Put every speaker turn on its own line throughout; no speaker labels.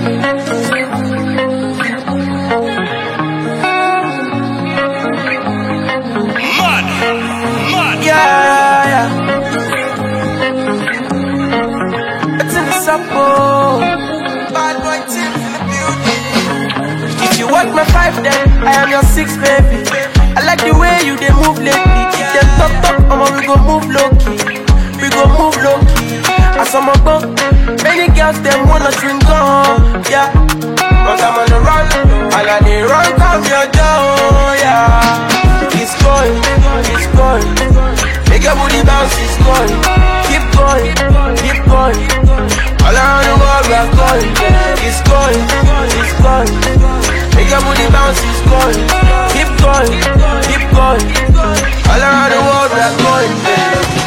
Yeah. It's in the suppo. Bad boy Tim in the building. If you want my 5, then I am your 6, baby. I like the way you they move lately. If them talk, we go move low key. We go move low key. As I'm a go, many girls them wanna drink on, yeah. But I'm on the run, and I need run come your door, yeah. It's going, it's going. Make your booty bounce, it's going. Keep going, keep going. All around the world we are going. It's going, it's going. Make your booty bounce, it's going. Keep going, keep going. All around the world we are going, baby.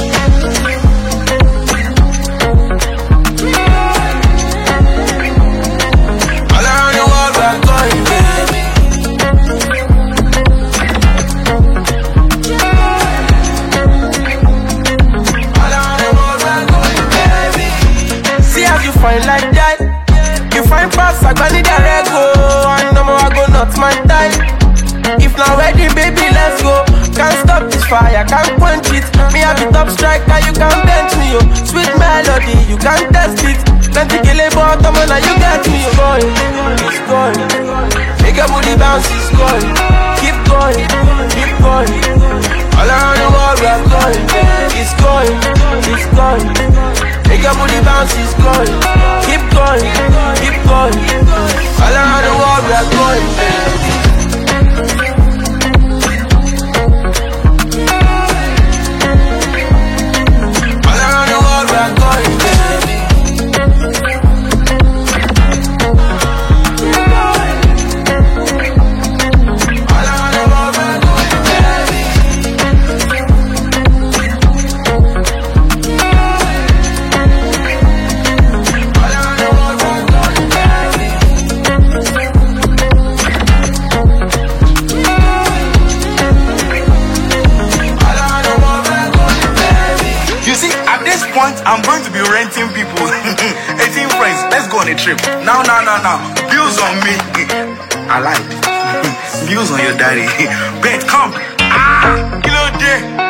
Fine like that, you find pass, I gonna need a rego. And no more I go not my type. If not ready, baby, let's go. Can't stop this fire, can't quench it. Me have the top striker, you can bench me, yo. Sweet melody, you can't test it. Plenty kill a bottom, and now you get me, it's going, it's going. Make your booty bounce, it's going. Keep going, keep going. All around the world we are going. It's going, it's going. Make your booty bounce, it's going. Keep going, keep going. All around the world we are going, baby. All around the world we are going, baby. All around the world we are going, baby.
I'm going to be renting people. 18 friends, let's go on a trip. Now. Bills on me. I lied. Bills on your daddy. Bet, come. Kilo day.